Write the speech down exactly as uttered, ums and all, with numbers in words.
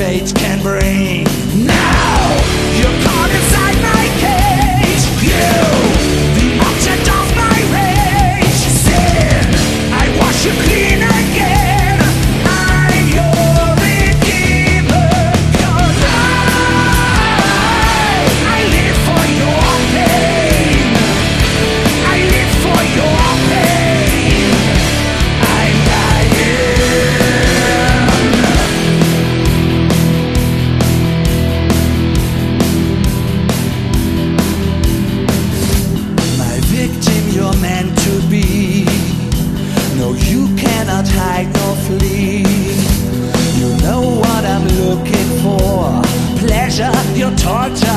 fate can bring. Now you're caught inside my cage. You, the object of my rage. Sin, I wash you clean again. I'm your redeemer. 'Cause I, I live for your pain. I live for your pain. I'm dying. My victim, you're meant to be. No, you cannot hide nor flee. You know what I'm looking for. Pleasure, your torture.